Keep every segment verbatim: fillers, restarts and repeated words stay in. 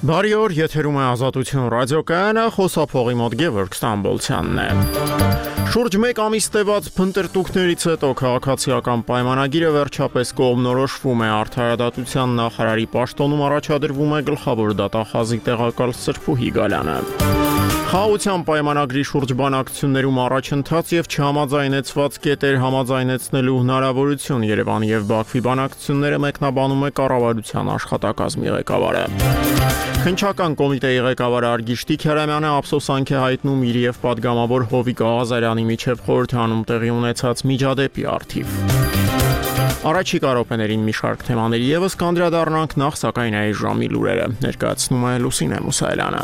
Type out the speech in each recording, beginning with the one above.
Բարի օր, եթերում է Ազատություն ռադիոկայանը, խոսափողի մոտ Գևորգ Ստամբոլցյանն է։ Շուրջ մեկ ամիս տևած փնտրտուքներից հետո քաղաքացիական պայմանագիրը վերջապես կողմնորոշվում է։ Արդարադատության նախարարի պաշտոնում առաջադրվում է գլխավոր դատախազի տեղակալ Սրփուհի Գալյանը։ Խաղաղության պայմանագրի շուրջ բանակցություններում առաջընթաց եւ չհամաձայնեցված կետեր համաձայնեցնելու հնարավորություն Երևանի եւ Բաքվի բանակցությունները մեկնաբանում է կառավարության աշխատակազմի ղեկավարը։ Քննչական կոմիտեի ղեկավար Արգիշտի Քերամյանը ափսոսանք է հայտնում իր եւ պատգամավոր Հովիկ Աղազարյանի միջև խորհրդանում տեղի ունեցած միջադեպի առթիվ։ Առաջիկա րոպեներին մի շարք թեմաների եւս կանդրադառնանք, նախ սակայն այս ժամի լուրերը ներկայացնում է Լուսինե Մուսայելյանը։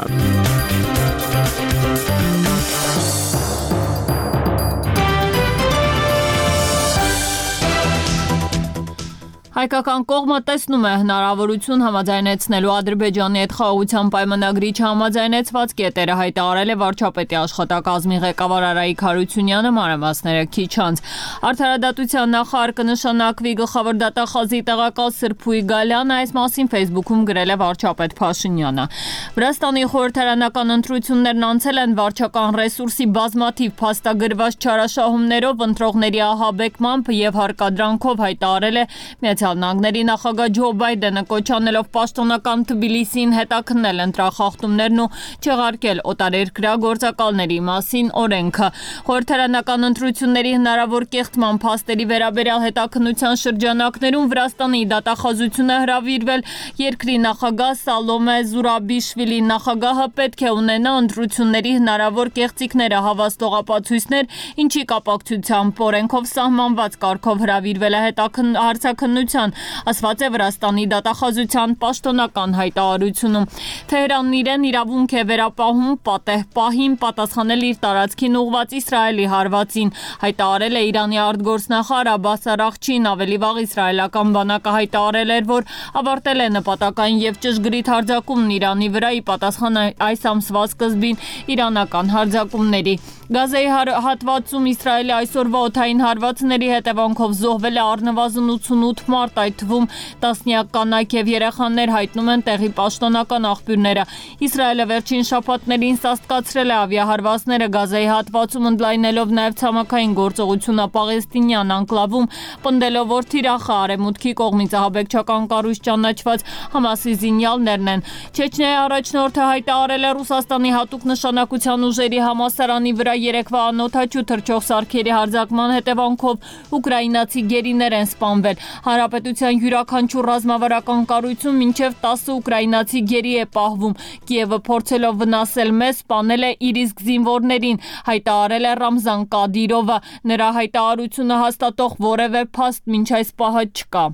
Հայկական կողմը տեսնում է հնարավորություն համաձայնեցնելու Ադրբեջանի հետ խաղաղության պայմանագրի չհամաձայնեցված կետերը, հայտարարել է վարչապետի աշխատակազմի ղեկավար Արայիկ Հարությունյանը, մանրամասները քիչ անց։ Արդարադատության նախարար կնշանակվի գլխավոր դատախազի տեղակալ Սրփուհի Գալյանը, այս մասին Facebook-ում գրել է վարչապետ Փաշինյանը։ Վրաստանի խորհրդարանական ընտրություններն անցել են վարչական ռեսուրսի բազմաթիվ փաստագրված չարաշահումներով, ընտրողների ահաբեկմամբ եւ հարկադրանքով, հայտարարել է Միացյալ Նահանգների նախագահ Ջո Բայդենը, կոչ անելով պաշտոնական Թբիլիսիին հետաքննել ընտրախախտումներն ու չեղարկել օտարերկրյա գործակալների մասին օրենքը։ Խորհրդարանական ընտրությունների հնարավոր կեղծման փաստերի վերաբերյալ հետաքննության շրջանակներում Վրաստանի դատախազությունը հրավիրվել երկրի նախագահ Սալոմե Զուրաբիշվիլի նախագահը պետք է ունենա ընտրությունների հնարավոր կեղծիքները հավաստող ապացույցներ, ինչի կապակցությամբ օրենքով սահմանված կարգով հրավիրվել է հարցաքննության, ասված է Վրաստանի դատախազության պաշտոնական հայտարարությունում։ Թեհրանն իրեն իրավունք է վերապահում պատեհ պահին պատասխանել իր տարածքին ուղղված Իսրայելի հարվածին, հայտարարել է Իրանի արտգործնախարար Աբբաս Արաղչին, ավելի վաղ իսրայելական բանակը հայտարարել էր, որ ավարտել է նպատակային եւ ճշգրիտ հարձակումն Իրանի վրա, ի պատասխան այս ամսվա սկզբին իրանական հարձակումների։ Գազայի հատվածում Իսրայելի այսօրվա օդային հարվածների հետևանքով զոհվել է առնվազն ութսունութ մարդ, այդ թվում տասնյակ կանայք եւ երեխաներ, հայտնում են տեղի պաշտոնական աղբյուրները։ Իսրայելը վերջին շաբաթներին սաստկացրել է ավիահարվածները Գազայի հատվածում, ընդլայնելով նաեւ ցամաքային գործողությունը Պաղեստինյան անկլավում, պնդելով, որ թիրախը արևմուտքի կողմից ահաբեկչական կառույց ճանաչված Համասի զինյալներն են։ Չեչնիայի առաջնորդը հայտարարել է Ռուսաստանի հատուկ նշանակության ուժերի համալսարանի վրա երեկվա անօդաչու թռչող սարքերի հարձակման հետևանքով ուկրաինացի գերիներ են սպանվել։ Հանրապետության յուրաքանչյուր ռազմավարական կառույցում մինչև տասը ուկրաինացի գերի է պահվում։ Կիևը փորձելով վնասել մեզ, սպանել է իր իսկ զինվորներին, հայտարարել է Ռամզան Կադիրովը։ Նրա հայտարարությունը հաստատող որևէ փաստ մինչ այս պահը չկա։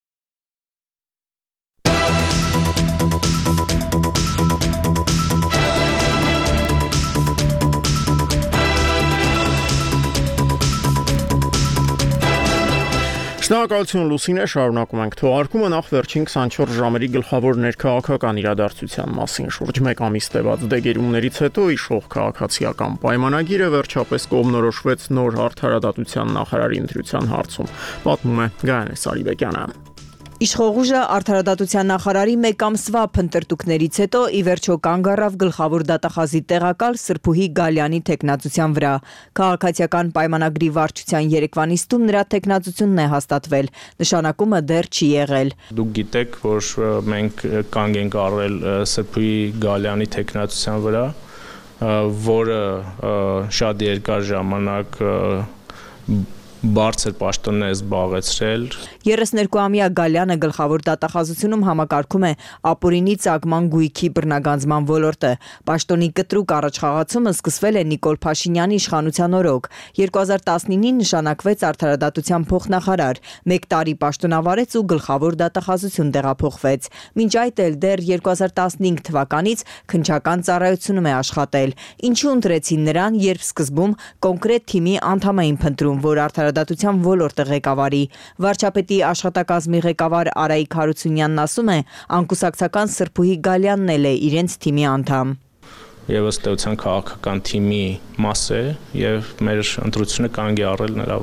Շնորհակալություն Լուսինե, շարունակում ենք թողարկումը, նախ վերջին քսանչորս ժամերի գլխավոր ներքաղաքական իրադարձության մասին։ Շուրջ մեկ ամիս տևած դեգերումներից հետո իշխող քաղաքացիական պայմանագիրը վերջապես կողմնորոշվեց նոր արդարադատության նախարարի ընտրության հարցում, պատմում է Գայանե Սարիբեկյանը։ Իշխող ուժը արդարադատության նախարարի մեկ ամսվա փնտրտուքներից հետո ի վերջո կանգ առավ գլխավոր դատախազի տեղակալ Սրփուհի Գալյանի թեկնածության վրա։ Քաղաքացիական պայմանագրի վարչության երեկվա նիստում նրա թեկնածությունն է հաստատվել, նշանակումը դեռ չի եղել։ Դուք գիտեք, որ մենք կանգ ենք առել Սրփուհի Գալյանի թեկնածության վրա, որը շատ երկար ժամանակ բարձր պաշտոններ է զբաղեցրել։ երեսներկուամյա Գալյանը գլխավոր դատախազությունում համակարգում է ապօրինի ծագման գույքի բռնագանձման ոլորտը։ Պաշտոնի կտրուկ առաջխաղացումը սկսվել է Նիկոլ Փաշինյանի իշխանության օրոք։ երկու հազար տասնինին նշանակվեց արդարադատության փոխնախարար, մեկ տարի պաշտոնավարեց ու գլխավոր դատախազություն տեղափոխվեց։ Մինչ այդ էլ դեռ երկու հազար տասնհինգ թվականից քննչական ծառայությունում է աշխատել։ Ինչու ընտրեցին նրան, երբ սկզբում կոնկրետ թիմի անդամ էին փնտրում, որ արդարադատության ոլորտը ղեկավարի։ Վարչապետի աշխատակազմի ղեկավար Արայիկ Հարությունյանն ասում է, անկուսակցական Սրփուհի Գալյանն էլ է իրենց թիմի անդամ։ Եվ ըստ էության քաղաքական թիմի մաս է եւ մեր ընտրությունը կանգ է առել նրա վրա։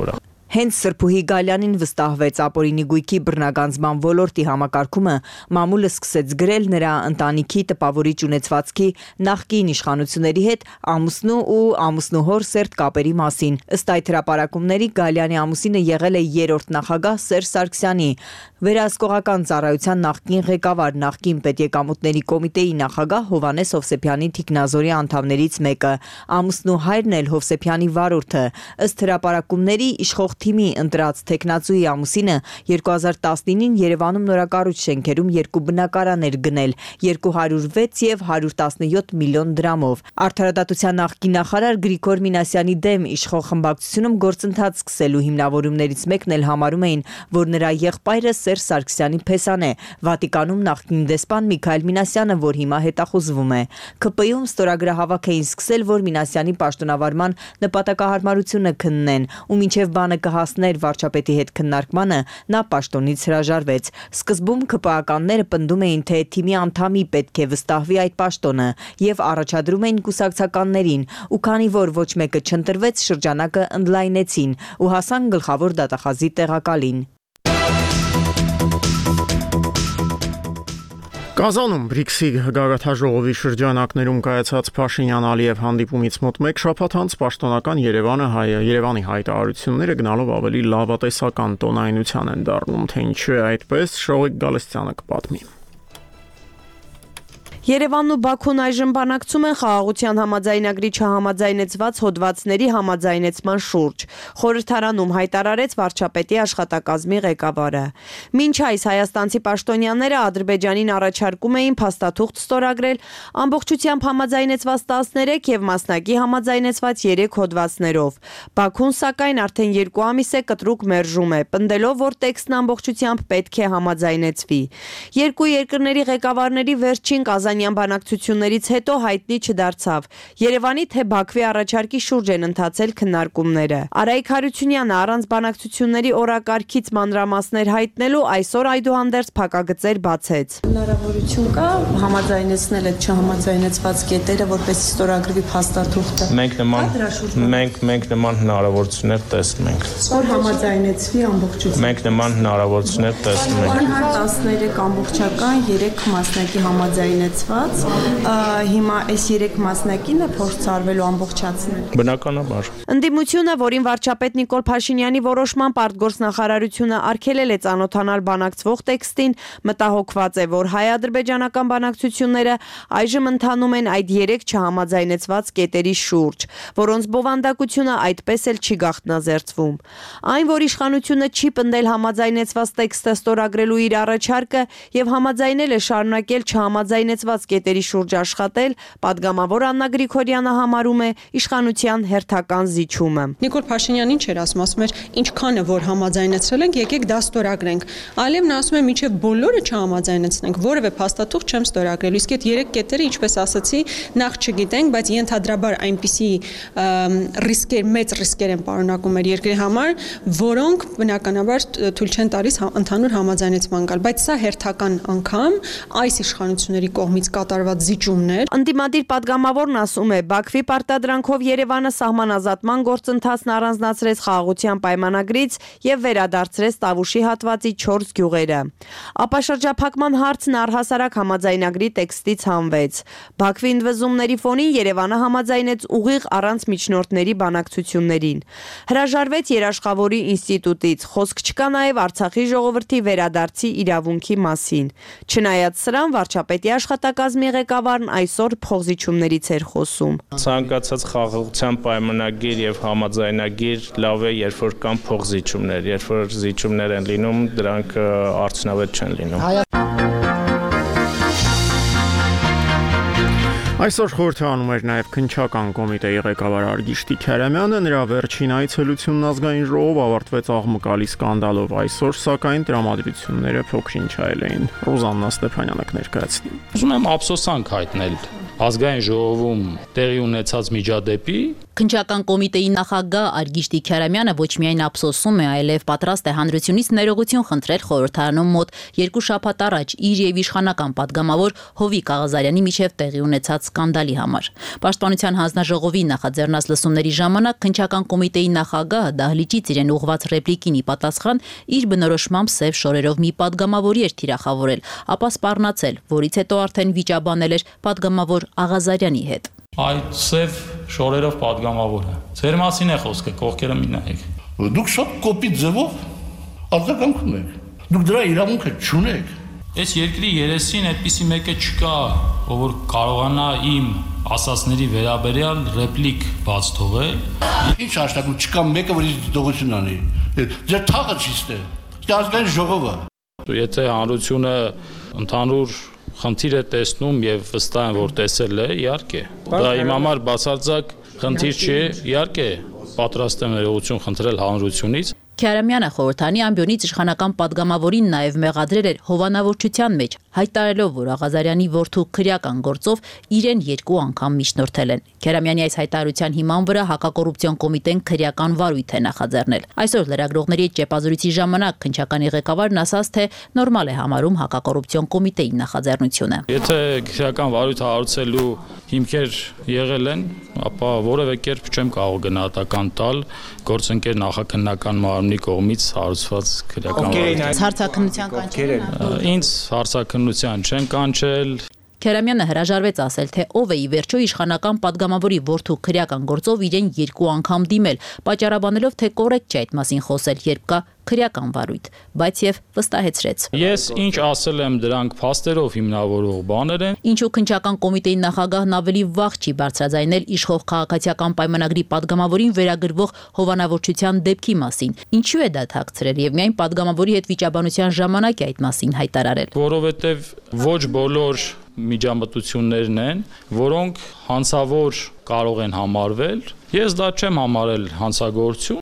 Հենց Սրբուհի Գալյանին վստահվեց ապօրինի գույքի բռնագանձման ոլորտի համակարգումը, մամուլը սկսեց գրել նրա ընտանիքի տպավորիչ ունեցվածքի նախկին իշխանությունների հետ ամուսնու ու ամուսնուհոր սերտ կապերի մասին։ Ըստ այդ հրապարակումների Գալյանի ամուսինը եղել է երրորդ նախագահ Սերժ Սարգսյանի, վերահսկողական ծառայության նախկին ղեկավար, նախկին պետեկամուտների կոմիտեի նախագահ Հովհաննես Հովսեփյանի թիկնազորի անդամներից մեկը, ամուսնու հայրն էլ Հովսեփյանի վարորդը։ Ըստ հրապարակումների իշխող թիմի ընտրած տեխնացուի ամուսինը երկու հազար տասնինին Երևանում նորակառույց շենքերում երկու բնակարան էր գնել երկու հարյուր վեց եւ հարյուր տասնյոթ միլիոն դրամով։ Արդարադատության նախկին նախարար Գրիգոր Մինասյանի դեմ իշխող խմբակցությունում գործընթաց սկսելու հիմնավորումներից մեկն էլ համարում էին, որ նրա եղբայրը Սերժ Սարգսյանի փեսան է։ Վատիկանում նախկին դեսպան Միքայել Մինասյանը, որ հիմա հետախուզվում է։ ՔՊ-ում ստորագրահավաք էին սկսել, որ Մինասյանի պաշտոնավարման նպատակահարմարությունը քննեն, ու մինչև բանը կհասներ վարչապետի հետ քննարկմանը, նա պաշտոնից հրաժարվեց։ Սկզբում ՔՊ-ականները պնդում էին, թե թիմի անդամի պետք է վստահվի այդ պաշտոնը եւ առաջադրում էին կուսակցականներին, ու քանի որ ոչ մեկը չընտրվեց, շրջանակը ընդլայնեցին ու հասան գլխավոր դատախազի տեղակալին։ Կազանում բրիքսի գագաթաժողովի շրջանակներում կայացած Փաշինյան-Ալիև հանդիպումից մոտ մեկ շաբաթ անց պաշտոնական Երևանը հայը Երևանի հայտարարությունները գնալով ավելի լավատեսական տոնայնության են դառնում, թե ինչու է այդպես, Շողիկ Գալստյանը կպատմի։ Երևանն ու Բաքուն այժմ բանակցում են խաղաղության համաձայնագրի չհամաձայնեցված հոդվածների համաձայնեցման շուրջ, խորհրդարանում հայտարարեց վարչապետի աշխատակազմի ղեկավարը։ Մինչ այս հայաստանցի պաշտոնյաները Ադրբեջանին առաջարկում էին փաստաթուղթ ստորագրել ամբողջությամբ համաձայնեցված տասներեք եւ մասնակի համաձայնեցված երեք հոդվածներով։ Բաքուն սակայն արդեն երկու ամիս է կտրուկ մերժում է, պնդելով, որ տեքստն ամբողջությամբ պետք է համաձայնեցվի։ Երկու երկրների ղեկավարների վերջին Կազանյան բանակցություններից հետո հայտնի չդարձավ Երևանի թե Բաքվի առաջարկի շուրջ են ընթացել քննարկումները։ Արայիկ Հարությունյանը առանց բանակցությունների օրակարգից մանրամասներ հայտնելու այսօր այդուհանդերձ փակագծեր բացեց։ Հնարավորություն կա համաձայնեցնել այդ չհամաձայնեցված կետերը, որպես ստորագրվի փաստաթուղթը։ Մենք նման մենք մենք նման հնարավորություններ տեսնում ենք։ Որ համաձայնեցվի ամբողջությամբ։ Մենք նման հնարավորություններ տեսնում ենք։ տասներեք ամբողջական, երեք մասնակի համաձայնեցված, հիմա այս երեք մասնակին է փորձարվելու ամբողջացնել։ Բնականաբար։ Ընդդիմությունը, որին վարչապետ Նիկոլ Փաշինյանի որոշմամբ արտգործնախարարությունը արգելել է ծանոթանալ բանակցվող տեքստին, մտահոգված է, որ հայ-ադրբեջանական բանակցությունները այժմ ընթանում են այդ երեք չհամաձայնեցված կետերի շուրջ, որոնց բովանդակությունը այդպես էլ չի գաղտնազերծվում։ Այն, որ իշխանությունը չի պնդել համաձայնեցված տեքստը ստորագրելու իր առաջարկը եւ համաձայնել է շարունակել չհամաձայնեցված կետերի շուրջ աշխատել, падգամավոր Աննա Գրիգորյանը համարում է իշխանության հերթական զիջումը։ Նիկոլ Փաշինյանին չէր ասում, ասում էր, ինչքանը որ համաձայնեցրել ենք, եկեք դա ստորագրենք։ Այլևն ասում է, միջև բոլորը չհամաձայնեցնենք, որևէ փաստաթուղթ չեմ ստորագրելու։ Իսկ այդ երեք կետերը, ինչպես ասացի, նախ չգիտենք, բայց ենթադրաբար այնպիսի ռիսկեր, մեծ ռիսկեր են պարունակում մեր երկրի համար, որոնք բնականաբար թույլ չեն տալիս ընդհանուր համաձայնեցման գալ, բայց սա հերթական անգամ այս իշխանությունների կողմից կատարված զիջումներ։ Ընդդիմադիր падգամավորն ասում է, Բաքվի պարտադրանքով Երևանը սահմանազատման գործընթացն առանձնացրեց խաղաղության պայմանագրից եւ վերադարձրեց Տավուշի հատվածի չորս գյուղերը։ Ապաշրջափակման հարցն առհասարակ համաձայնագրի տեքստից հանվեց։ Բաքվի ընդվզումների ֆոնին Երևանը համաձայնեց ուղիղ առանց միջնորդների բանակցություններին։ Հրաժարվեց երաշխավորի ինստիտուտից, խոսք չկա նաեւ Արցախի ժողովրդի վերադարձի իրավունքի մասին։ Չնայած սրան, վարչապետի աշխատակազմի ղեկավարն այսօր փոխզիջումներից էր խոսում։ Ցանկացած խաղաղության պայմանագիր եւ համաձայնագիր լավ է, երբ որ կան փոխզիջումներ, երբ որ զիջումներ են լինում, դրանք արդյունավետ չեն լինում։ Այսօր խորհրդանում էր նաև քննչական կոմիտեի ղեկավար Արգիշտի Քարամյանը, նրա վերջին այցելությունն ազգային ժողով ավարտվեց աղմկալի սկանդալով, այսօր սակայն տրամադրությունները փոքրինչ այլ էին։ Ռոզաննա Ստեփանյանը կներկայացնի։ Ուզում եմ ափսոսանք հայտնել ազգային ժողովում տեղի ունեցած միջադեպի Քննչական կոմիտեի նախագահ Արգիշտի Քարամյանը ոչ միայն ափսոսում է, այլև պատրաստ է հանրությունից ներողություն խնդրել խորհրդարանում մոտ երկու շաբաթ առաջ իր եւ իշխանական падգամավոր Հովիկ Աղազարյանի միջև տեղի ունեցած սկանդալի համար։ Պաշտպանության հանձնաժողովի նախաձեռնած լսումների ժամանակ քննչական կոմիտեի նախագահը դահլիճից իրեն ուղղված ռեպլիկին ի պատասխան իր բնորոշմամբ սև շորերով մի падգամավորի էր թիրախավորել, ապա սպառնացել, որից հետո արդեն վիճաբանել էր падգամավոր Աղազարյանի հետ։ Այդ սև շորերով падգամավորը։ Ձեր մասին է խոսքը, կողքերը մի նայեք։ Դուք շատ կոպիտ ձևով արձագանքում եք։ Դուք դրա իրավունքը չունեք։ Այս երկրի երեսին այդպիսի մեկը չկա, ով որ կարողանա իմ ասածների վերաբերյալ ռեպլիկ բաց թողել։ Ինչ հաշտակում չկա մեկը, որ իր դողություն անի։ Ձեր թաղը ճիշտ է։ Դա ազգային ժողովը։ Եթե հանրությունը ընդհանուր խնդիր է տեսնում եւ վստահ եմ, որ տեսել է, իհարկե։ Դա իմ համար բացարձակ խնդիր չի, իհարկե, պատրաստ եմ ներողություն խնդրել հանրությունից։ Քարամյանը խորհրդանի ամբիոնից իշխանական падգամավորին նաև մեղադրել էր հովանավորչության մեջ, հայտարարելով, որ Աղազարյանի որդու քրեական գործով իրեն երկու անգամ միջնորդել են։ Քարամյանի այս հայտարարության հիման վրա հակակոռուպցիոն կոմիտեն քրեական վարույթ է նախաձեռնել։ Այսօր լրագրողների հետ ճեպազրույցի ժամանակ քննչականի ղեկավարն ասաց, թե նորմալ է համարում հակակոռուպցիոն կոմիտեի նախաձեռնությունը։ Եթե քրեական վարույթ հարուցելու հիմքեր եղել են, ապա որևէ կերպ չեմ կարող գնահատական տալ գործընկեր նախաքննական մարմնի կողմից հարուցված քրեական վարույթ։ Հարցաքննության կանչել։ Ինձ հարցաքննության չեն կանչել։ Քարամյանը հրաժարվեց ասել, թե ով է ի վերջո իշխանական падգամավորի որդու քրեական գործով իրեն երկու անգամ դիմել, պատճառաբանելով, թե կոռեկտ չէ այդ մասին խոսել, երբ կա քրեական վարույթ, բայց եւ վստահեցրեց։ Ես ինչ ասել եմ, դրանք փաստերով հիմնավորող բաներ են։ Ինչու քննչական կոմիտեի նախագահն ավելի վաղ չի բարձրաձայնել իշխող քաղաքացիական պայմանագրի падգամավորին վերագրվող հովանավորչության դեպքի մասին։ Ինչու է դա թաքցրել եւ միայն падգամավորի հետ վիճաբանության ժամանակ է այդ մասին հայտարարել։ Որովհետեւ ոչ բոլոր միջամտություններն են, որոնք հանցավոր կարող են համարվել։ Ես դա չեմ համարել հանցագործություն։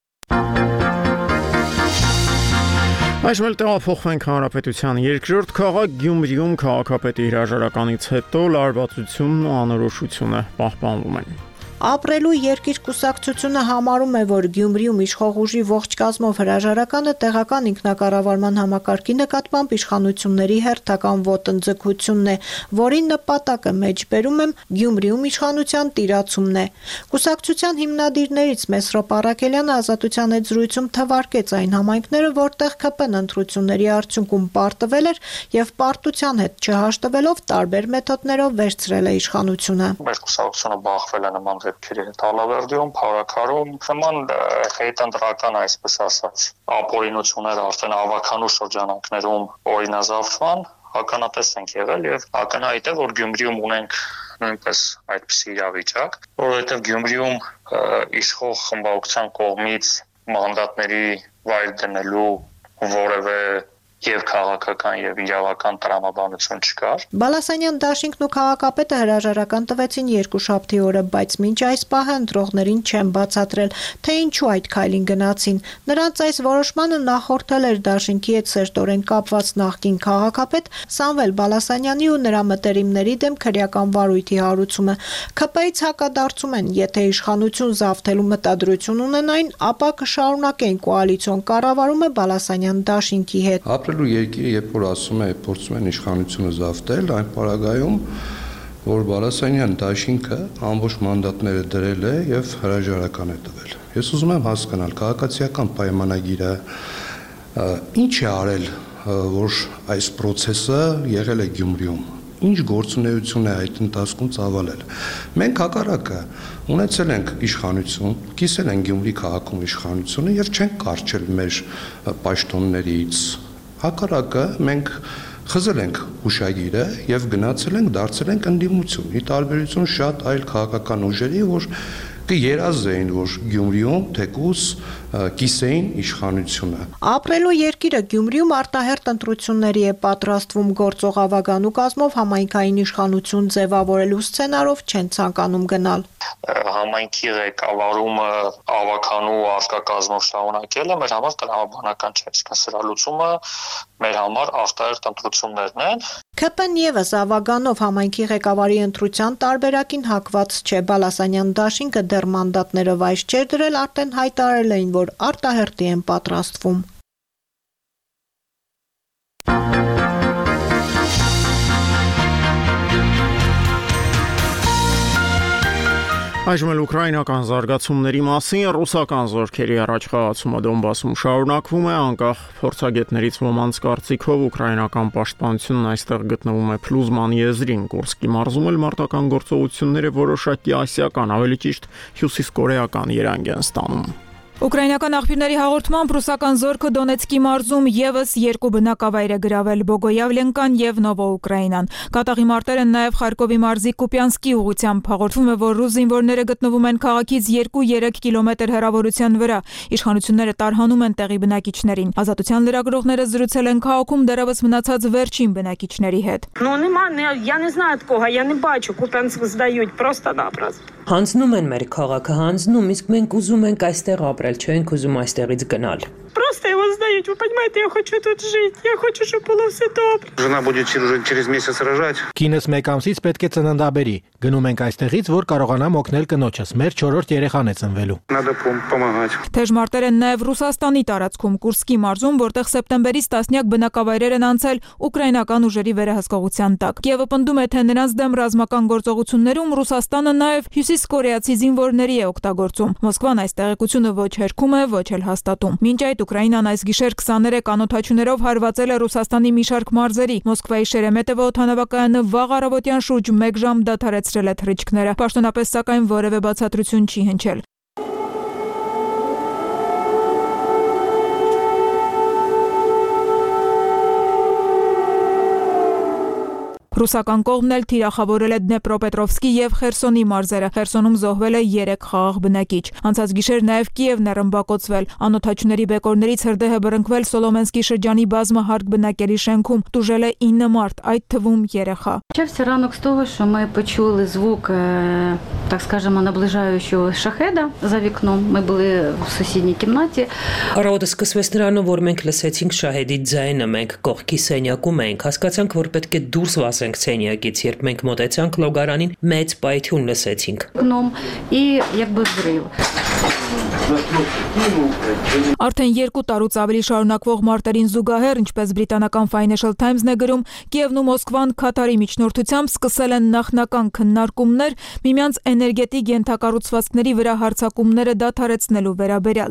Այժմ էլ տեղափոխվենք Հանրապետության երկրորդ քաղաք Գյումրիում քաղաքապետի հրաժարականից հետո լարվածությունն ու անորոշությունը պահպանվում են։ Ապրելու երկիր կուսակցությունը համարում է, որ Գյումրիում իշխող ուժի ողջ կազմով հրաժարականը տեղական ինքնակառավարման համակարգի նկատմամբ իշխանությունների հերթական ոտնձգությունն է, որի նպատակը մեջբերում եմ Գյումրիում իշխանության տիրացումն է։ Կուսակցության հիմնադիրներից Մեսրոպ Առաքելյանը Ազատության հետ զրույցում թվարկեց այն համայնքները, որտեղ ՔՊ ընտրությունների արդյունքում պարտվել էր եւ պարտության հետ չհաշտվելով տարբեր մեթոդներով վերցրել է իշխանությունը։ Մեր կուսակցությունը բախվել է նման դեպքերի հետ Ալավերդիում, Փարաքարում, նման հետընտրական, այսպես ասած, ապօրինությունները արդեն ավականու շրջանակներում օրինազավթման ականատես ենք եղել եւ ակնհայտ է, որ Գյումրիում ունենք նույնպես այդպիսի իրավիճակ, որովհետեւ Գյումրիում իշխող խմբակցության կողմից մանդատների վայր դնելու որևէ եւ քաղաքական եւ իրավական տրամաբանություն չկար։ Բալասանյան դաշինքն ու քաղաքապետը հրաժարական տվեցին երկուշաբթի օրը, բայց մինչ այս պահը ընտրողներին չեն բացատրել, թե ինչու այդ քայլին գնացին։ Նրանց այս որոշմանը նախորդել էր դաշինքի հետ սերտորեն կապված նախկին քաղաքապետ Սամվել Բալասանյանի ու նրա մտերիմների դեմ քրեական վարույթի հարուցումը։ ՔՊ-ից հակադարձում են, եթե իշխանություն զավթելու մտադրություն ունենային, ապա կշարունակեն կոալիցիոն կառավարումը Բալասանյան դաշինքի հետ։ Ապրելու երկիրը, երբ որ ասում է, փորձում են իշխանությունը զավթել, այն պարագայում, որ Բալասանյան դաշինքը ամբողջ մանդատները դրել է եւ հրաժարական է տվել։ Ես ուզում եմ հասկանալ, քաղաքացիական պայմանագիրը ինչ է արել, որ այս process-ը եղել է Գյումրիում։ Ինչ գործունեություն է այդ ընթացքում ծավալել։ Մենք հակառակը ունեցել ենք իշխանություն, կիսել ենք Գյումրի քաղաքում իշխանությունը եւ չենք կարճել մեր պաշտոններից։ Հակառակը մենք խզել ենք հուշագիրը եւ գնացել ենք դարձել ենք ընդդիմություն։ Ի տարբերություն շատ այլ քաղաքական ուժերի, որ կերազեին, որ Գյումրիում թեկուզ կիսեին իշխանությունը։ Ապրելու երկիրը Գյումրիում արտահերտ ընտրությունների է պատրաստվում գործող ավագանու կազմով համայնքային իշխանություն ձևավորելու սցենարով չեն ցանկանում գնալ։ Համայնքի ղեկավարումը ավականու արկակազմով շարունակելը մեր համար տրամաբանական չէ, իսկ սրա լուծումը մեր համար արտահերտ ընտրություններն են։ Ք P N եւս ավագանով համայնքի ղեկավարի ընտրության տարբերակին հակված չէ։ Բալասանյան դաշինքը դեռ մանդատները վայր չէր դրել, արդեն հայտարարել էին, որ արտահերտի են պատրաստվում։ Այժմ էլ ուկրաինական զարգացումների մասին ռուսական զորքերի առաջխաղացումը Դոնբասում շարունակվում է, անկախ փորձագետներից ոմանց կարծիքով ուկրաինական պաշտպանությունն այստեղ գտնվում է փլուզման եզրին։ Կուրսկի մարզում էլ մարտական գործողությունները որոշակի ասիական, ավելի ճիշտ հյուսիսկորեական երանգ են ստանում։ Ուկրաինական աղբյուրների հաղորդմամբ ռուսական զորքը Դոնեցկի մարզում եւս երկու բնակավայր է գրավել՝ Բոգոյավլենկան եւ Նովոուկրաինան։ Կատաղի մարտեր են նաեւ Խարկովի մարզի Կուպյանսկի ուղությամբ։ Հաղորդվում է, որ ռուս զինվորները գտնվում են քաղաքից երկու-երեք կիլոմետր հեռավորության վրա։ Իշխանությունները տարհանում են տեղի բնակիչներին։ Ազատության լրագրողները զրուցել են քաղաքում դեռևս մնացած վերջին բնակիչների հետ։ Հանձնում են մեր քաղաքը, հանձնում, իսկ մենք ուզում ենք այստեղ ապրել, չենք ուզում այստեղից գնալ։ Просто его сдают, вы понимаете, я хочу тут жить, я хочу, чтобы было все добре. Жена будет уже через месяц рожать. Կինս մեկ ամսից պետք է ծննդաբերի։ Գնում ենք այստեղից, որ կարողանամ օգնել կնոջս։ Մեր չորրորդ երեխան է ծնվելու։ Надо помогать. Թեժ մարտեր են նաև Ռուսաստանի տարածքում Կուրսկի մարզում, որտեղ սեպտեմբերից տասնյակ բնակավայրեր են անցել ուկրաինական ուժերի վերահսկողության տակ։ Կիևը պնդում է, թե նրանց դեմ ռազմական գործողություններում Ռուսաստանը նաև հյուսիսկորեացի զինվորների է օգտագործում։ Մոսկվան այս տեղեկությունը ոչ հերքում է, ոչ էլ հաստատում։ Մինչ այդ Ուկրաինան այս գիշեր քսաներեք անօդաչուներով հարվածել է Ռուսաստանի մի շարք մարզերի։ Մոսկվայի Շերեմետևո օդանավակայանը վաղ առավոտյան շուրջ մեկ ժամ դադարեցրել է թռիչքները։ Պաշտոնապես սակայն որևէ բացատրություն չի հնչել։ Ռուսական կողմն էլ թիրախավորել է Դնեպրոպետրովսկի եւ Խերսոնի մարզերը։ Խերսոնում զոհվել է երեք խաղաղ բնակիչ։ Անցած գիշեր նաեւ Կիևն է ռմբակոծվել։ Անօդաչուների բեկորներից հրդեհ է բռնկվել Սոլոմենսկի շրջանի բազմահարկ բնակելի շենքում։ Տուժել է ինը մարդ, այդ թվում երեխա։ Почався ранок з того, що ми почули звук, так скажемо, наближаючого шахеда за вікном. Ми були в сусідній кімнаті. Առավոտը սկսվեց նրանով, որ մենք լսեցինք շահեդի ձայնը, մենք կողքի սենյակում էինք, հասկացանք, որ պետք է դուրս վազենք սենյակից, երբ մենք մոտեցանք լոգարանին, մեծ պայթյուն լսեցինք։ Գնում и якби взрыв. Արդեն երկու տարուց ավելի շարունակվող մարտերին զուգահեռ, ինչպես բրիտանական Financial Times-ն է գրում, Կիևն ու Մոսկվան Քաթարի միջնորդությամբ սկսել են նախնական քննարկումներ միմյանց էներգետիկ ենթակառուցվածքների վրա հարձակումները դադարեցնելու վերաբերյալ։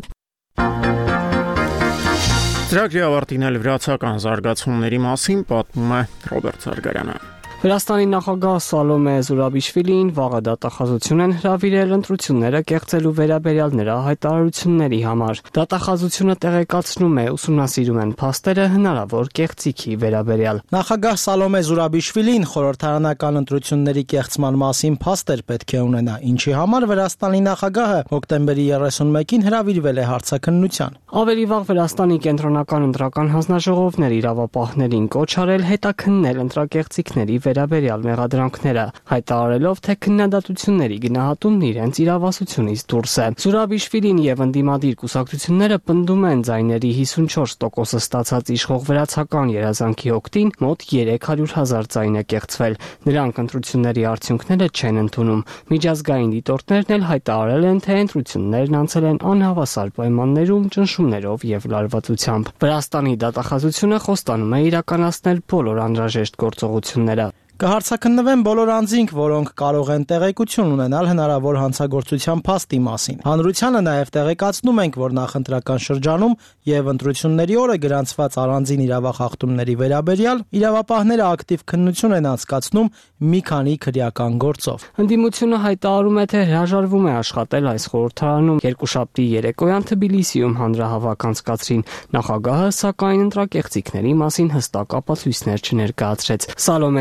Ծրագրի ավարտին էլ վրացական զարգացումների մասին պատմում է Ռոբերտ Զարգարյանը։ Վրաստանի նախագահ Սալոմե Զուրաբիշվիլին վաղը դատախազություն են հրավիրել ընտրությունները կեղծելու վերաբերյալ նրա հայտարարությունների համար։ Դատախազությունը տեղեկացնում է, ուսումնասիրում են փաստերը հնարավոր կեղծիքի վերաբերյալ։ Նախագահ Սալոմե Զուրաբիշվիլին խորհրդարանական ընտրությունների կեղծման մասին փաստեր պետք է ունենա, ինչի համար Վրաստանի նախագահը հոկտեմբերի երեսունմեկին հրավիրվել է հարցաքննության։ Ավելի վաղ Վրաստանի կենտրոնական ընտրական հանձնաժողովներ իրավապահներին կոչ արել հետաքննել ընտրակեղծիքների վերաբերյալ մեղադրանքները, հայտարարելով, թե քննադատությունների գնահատումն իրենց իրավասությունից դուրս է։ Զուրաբիշվիլին եւ ընդդիմադիր կուսակցությունները պնդում են ձայների հիսունչորս տոկոսը ստացած իշխող վրացական երազանքի օգտին մոտ երեք հարյուր հազար ձայն է կեղծվել։ Նրանք ընտրությունների արդյունքները չեն ընդունում։ Միջազգային դիտորդներն էլ հայտարարել են, թե ընտրություններն անցել են անհավասար պայմաններում, ճնշումներով եւ լարվածությամբ։ Վրաստանի դատախազությունը խոստանում է իրականացնել բոլոր անհրաժեշտ գործողությունները։ Կհարցաքննվեն բոլոր անձինք, որոնք կարող են տեղեկություն ունենալ հնարավոր հանցագործության փաստի մասին։ Հանրությանը նաև տեղեկացնում ենք, որ նախընտրական շրջանում եւ ընտրությունների օրը գրանցված առանձին իրավախախտումների վերաբերյալ իրավապահները ակտիվ քննություն են անցկացնում մի քանի քրեական գործով։ Ընդդիմությունը հայտարարում է, թե հրաժարվում է աշխատել այս խորհրդարանում երկուշաբթի երեկոյան Թբիլիսիում հանրահավաք անցկացրին։ Նախագահը սակայն ընտրակեղծիքների մասին հստակ ապացույցներ չներկայացրեց։ Սալոմե Զուրաբիշ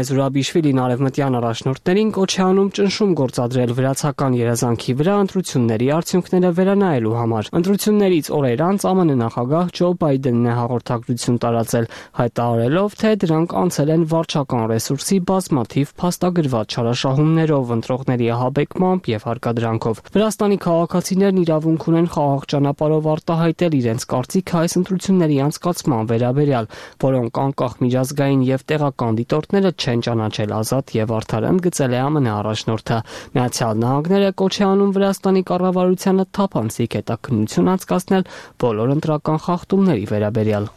Սաակաշվիլին արևմտյան առաջնորդներին կոչ է անում ճնշում գործադրել վրացական երազանքի վրա ընտրությունների արդյունքները վերանայելու համար։ Ընտրություններից օրեր անց ԱՄՆ նախագահ Ջո Բայդենն է հաղորդագրություն տարածել, հայտարարելով, թե դրանք անցել են վարչական ռեսուրսի բազմաթիվ փաստագրված չարաշահումներով, ընտրողների ահաբեկմամբ եւ հարկադրանքով։ Վրաստանի քաղաքացիներն իրավունք ունեն խաղաղ ճանապարհով արտահայտել իրենց կարծիքը այս ընտրությունների անցկացման վերաբերյալ, որոնք անկախ միջազգային եւ տեղական դիտորդները չեն ճանաչել ազատ եւ արդար, ընդգծել է ԱՄՆ առաջնորդը։ Միացյալ Նահանգները կոչ է անում Վրաստանի կառավարությանը թափանցիկ հետաքննություն անցկացնել բոլոր ընտրական խախտումների վերաբերյալ։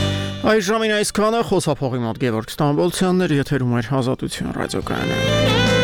Այս ժամին այսքանը, խոսափողի մոտ Գևորգ Ստամբոլցյանն էր, եթերում էր Ազատություն ռադիոկայանը։